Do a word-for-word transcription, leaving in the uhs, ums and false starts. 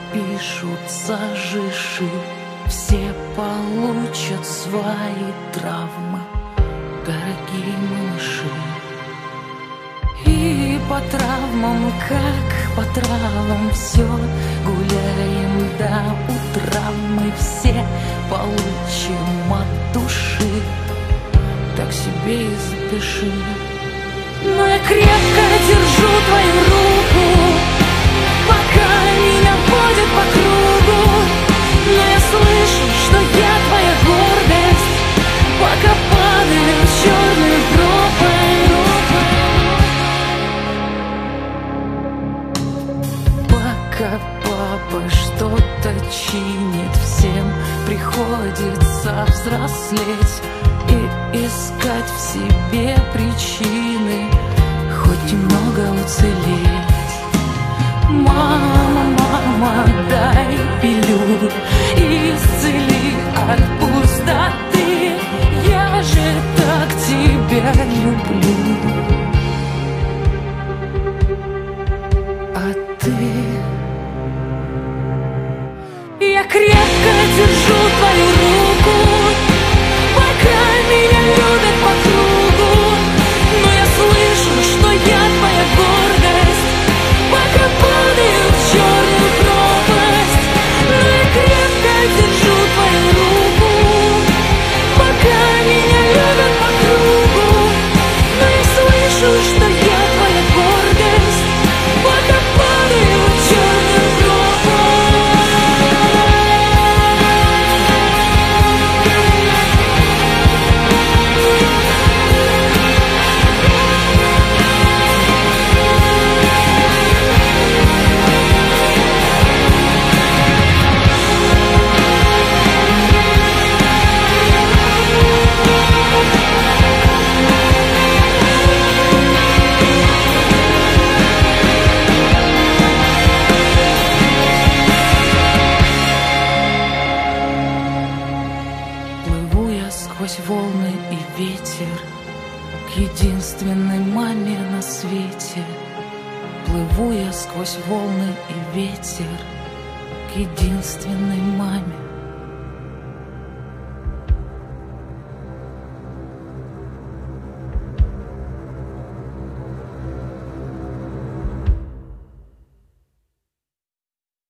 запишутся жиши, все получат свои травмы, дорогие малыши. И по травмам, как по травам, все гуляем до утра. Мы все получим от души, так себе и запиши. Но я крепко держу твою руку, пока меня водят по кругу. Но я слышу, что я твоя гордость, пока падаю в черную пропасть. Пока папа что-то чинит, всем приходится взрослеть и искать в себе причины хоть немного уцелеть. Мама, мама, дай пилюлю, исцели от пустоты. Я же так тебя люблю. А ты? Я крепко держу твою руку, пока меня любят по кругу. Но я слышу, что я твоя гордость, пока падаю в черную пропасть. Но я крепко держу твою руку, пока меня любят по кругу. Но я слышу, что я твоя гордость, пока падаю в черную пропасть. Плыву я сквозь волны и ветер к единственной маме на свете. Плыву я сквозь волны и ветер к единственной маме